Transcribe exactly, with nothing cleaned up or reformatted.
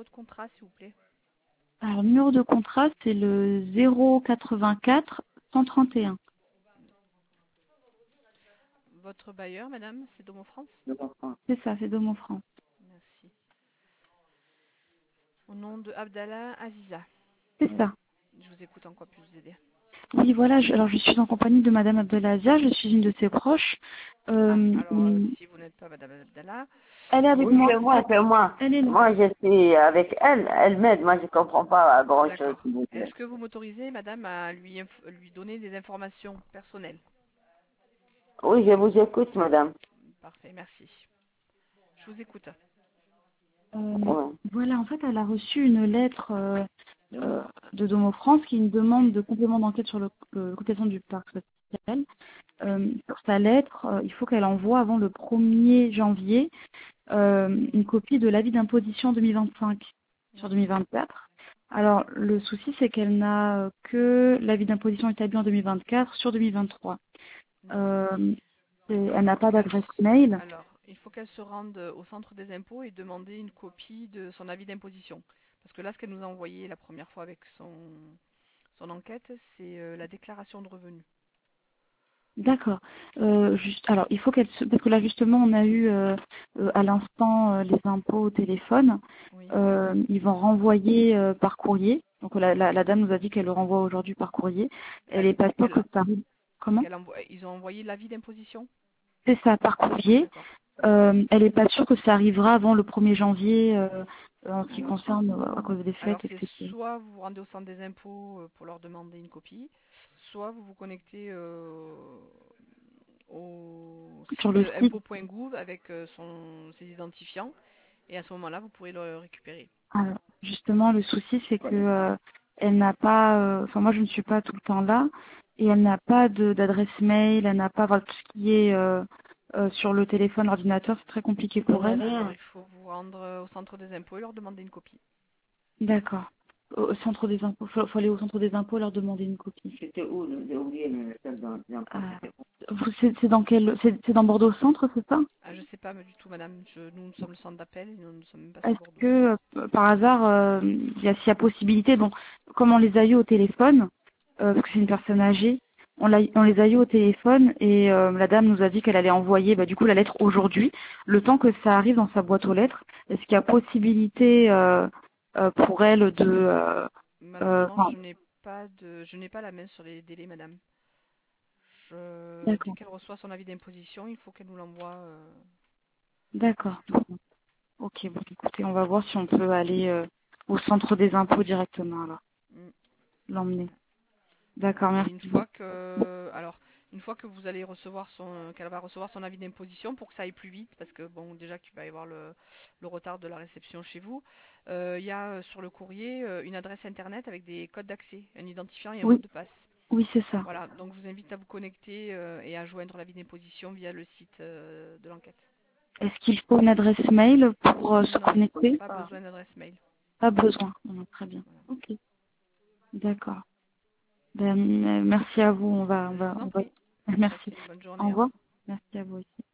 numéro de contrat, s'il vous plaît. Alors, le numéro de contrat, c'est le zéro quatre-vingt-quatre cent trente et un. Votre bailleur, madame, c'est Domo France? C'est ça, c'est Domo France. Merci. Au nom de Abdallah Aziza. C'est ça. Je vous écoute, en quoi puis vous aider? Oui, voilà, je, alors je suis en compagnie de Madame Abdelazia, je suis une de ses proches. Ah, Euh, alors, euh, hum, si vous n'êtes pas madame Abdallah, elle est avec Oui, moi. c'est moi, c'est moi. Elle est là. Moi, je suis avec elle. Elle m'aide. Moi, je comprends pas grand-chose, d'accord. s'il vous plaît. Est-ce que vous m'autorisez, madame, à lui, inf- lui donner des informations personnelles? Oui, je vous écoute, madame. Parfait, merci. Je vous écoute. Euh, Ouais. voilà, en fait, elle a reçu une lettre euh, euh, de Domo France qui est une demande Oui, de complément d'enquête sur le, le cotisation du parc social. oui. Euh, sur sa lettre, euh, il faut qu'elle envoie avant le premier janvier euh, une copie de l'avis d'imposition deux mille vingt-cinq sur Oui. deux mille vingt-quatre. Alors, le souci, c'est qu'elle n'a que l'avis d'imposition établi en deux mille vingt-quatre sur deux mille vingt-trois. D'accord. Euh, et Alors, elle il n'a faut pas qu'elle d'adresse s- mail. alors, il faut qu'elle se rende au centre des impôts et demander une copie de son avis d'imposition. Parce que là, ce qu'elle nous a envoyé la première fois avec son, son enquête, c'est euh, la déclaration de revenus. D'accord. Euh, juste, alors, il faut qu'elle se... Parce que là, justement, on a eu euh, euh, à l'instant euh, les impôts au téléphone. Oui. Euh, ils vont renvoyer euh, par courrier. Donc, la, la, la dame nous a dit qu'elle le renvoie aujourd'hui par courrier. Elle Elle- est pas sûre que qu'elle- ça arrive. Comment? qu'elle envoie- ils ont envoyé l'avis d'imposition? C'est ça, par courrier. D'accord. Euh, elle n'est pas sûre que ça arrivera avant le premier janvier euh, en ce qui Alors, concerne euh, à cause des alors fêtes, c'est et cetera. soit vous vous rendez au centre des impôts euh, pour leur demander une copie, soit vous vous connectez euh, au Sur site le site. impôt point gouv avec euh, son, ses identifiants. Et à ce moment-là, vous pourrez le récupérer. Alors, justement, le souci, c'est que euh, elle n'a pas, euh, enfin moi je ne suis pas tout le temps là, et elle n'a pas de- d'adresse mail, elle n'a pas, voilà, tout ce qui est euh, euh, sur le téléphone, l'ordinateur, c'est très compliqué pour elle. Alors, il faut vous rendre euh, au centre des impôts et leur demander une copie. D'accord. Au au centre des impôts, faut, faut aller au centre des impôts leur demander une copie. C'était où? J'ai oublié le seul dans dans- Ah. Vous, c'est c'est dans quel, c'est c'est dans Bordeaux Centre, c'est ça? Ah, je sais pas du tout, madame. Je- nous, nous sommes le centre d'appel et nous ne sommes même pas sur Est-ce Bordeaux. que euh, par hasard, euh, il y a, s'il y a possibilité, bon, comme on les a eu au téléphone, euh, parce que c'est une personne âgée, on, l'a- on les a eu au téléphone et euh, la dame nous a dit qu'elle allait envoyer bah, du coup la lettre aujourd'hui, le temps que ça arrive dans sa boîte aux lettres. Est-ce qu'il y a possibilité euh, euh, pour elle de, euh, euh, Malheureusement, enfin, je n'ai pas de, je n'ai pas la main sur les délais, madame. Je- dès d'accord, qu'elle reçoit son avis d'imposition, il faut qu'elle nous l'envoie euh, d'accord, aussitôt. ok, bon, écoutez, on va voir si on peut aller euh, au centre des impôts directement alors, Mm. l'emmener. Voilà. D'accord, Et merci. une fois que, alors, une fois que vous allez recevoir son, qu'elle va recevoir son avis d'imposition, pour que ça aille plus vite, parce que bon, déjà qu'il va y avoir le, le retard de la réception chez vous, euh, il y a euh, sur le courrier euh, une adresse internet avec des codes d'accès, un identifiant et un mot Oui, de passe. oui, c'est ça. Voilà. Donc je vous invite à vous connecter euh, et à joindre l'avis d'imposition via le site euh, de l'enquête. Est-ce qu'il faut une adresse mail pour euh, se Non, connecter? pas besoin d'adresse mail. Pas besoin. Non, très bien. Voilà. Ok, d'accord. Ben, euh, merci à vous. On va, on Je va, vous en on va. prie. Merci. Passez une bonne Au journée. Au revoir. revoir. Merci à vous aussi.